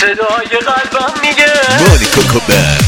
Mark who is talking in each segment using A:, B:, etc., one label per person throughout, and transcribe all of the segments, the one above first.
A: صدای قلبم میگه
B: مونیکا کوبر.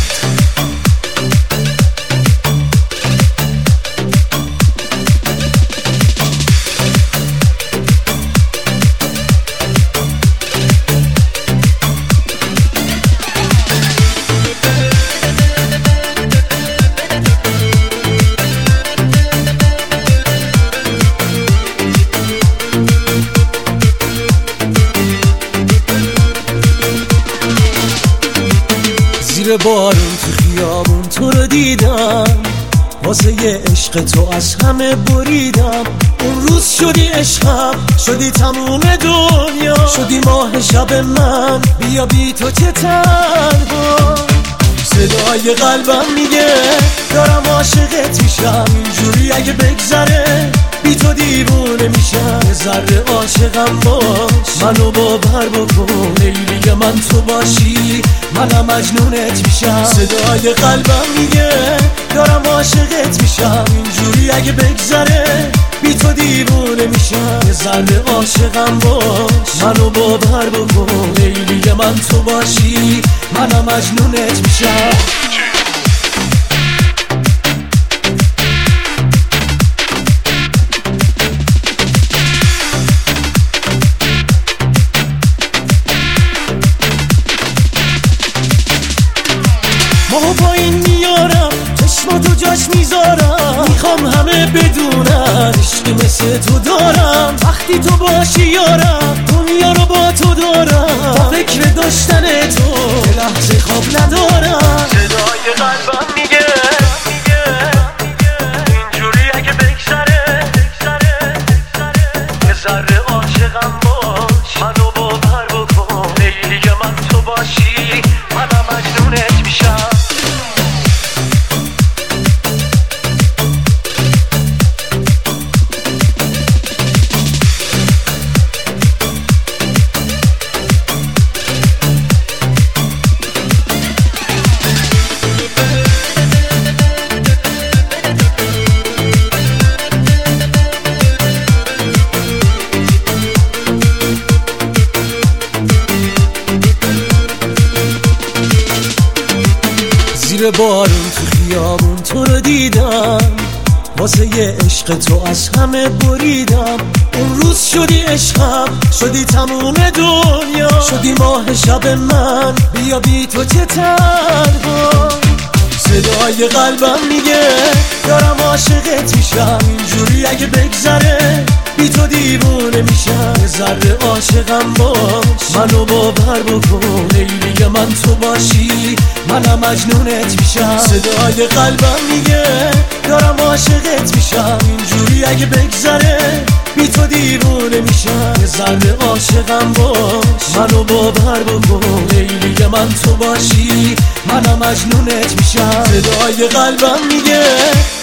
C: زیر بارون تو خیابون تو رو دیدم، واسه یه عشق تو از همه بریدم. اون روز شدی عشقم، شدی تموم دنیا، شدی ماه شب من، بیا بی تو چه تنها. صدای قلبم میگه دارم عاشقت میشم، اینجوری اگه بگذره بی تو دیوونه میشم. یه ذره عاشقم باش، منو باور بکن، لیلی من تو باشی منم مجنونت میشم. صدای قلبم میگه دارم عاشقت میشم، اینجوری اگه بگذره بی تو دیوونه میشم. یه ذره عاشقم باش، منو باور بکن، لیلی من تو باشی منم مجنونت میشم. ماهو پایین میارم، چشماتو جاش میذارم، میخوام همه بدونن عشق مثل تو دارم. وقتی تو باشی یارم، دنیا رو با تو دارم، تا فکر داشتن تو یه لحظه خواب ندارم.
A: صدای قلبم میگه اینجوری اگه بگذره یه ذره عاشقم باش، منو باور بکن، لیلی من تو باشی منم مجنونت میشم.
C: زیر بارون تو خیابون تو رو دیدم، واسه یه عشق تو از همه بریدم. اون روز شدی عشقم، شدی تموم دنیا، شدی ماه شب من، بیا بی تو چه تنها. صدای قلبم میگه دارم عاشقت میشم، اینجوری اگه بگذره بی تو دیوونه میشم. یه ذره عاشقم باش، منو باور بکن، لیلی من تو باشی منم مجنونت میشم. صدای قلبم میگه دارم عاشقت میشم، اینجوری اگه بگذره بی تو دیوونه میشم. یه ذره عاشقم باش، منو باور بکن، لیلی من تو باشی منم مجنونت میشم. صدای قلبم میگه